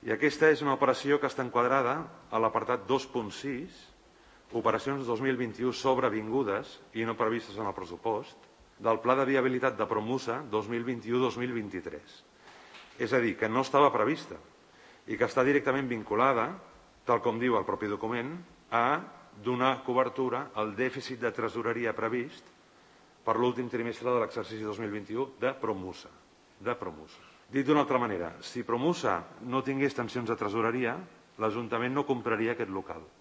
I aquesta és una operació que està enquadrada a l'apartat 2.6, operacions 2021 sobrevingudes i no previstes en el pressupost, del Pla de Viabilitat de Promusa 2021-2023. És a dir, que no estava prevista i que està directament vinculada, tal com diu el propi document, a donar cobertura al dèficit de tresoreria previst per l'últim trimestre de l'exercici 2021 de Promusa. Dit d'una altra manera, si Promusa no tingués tensions de tresoreria, l'Ajuntament no compraria aquest local.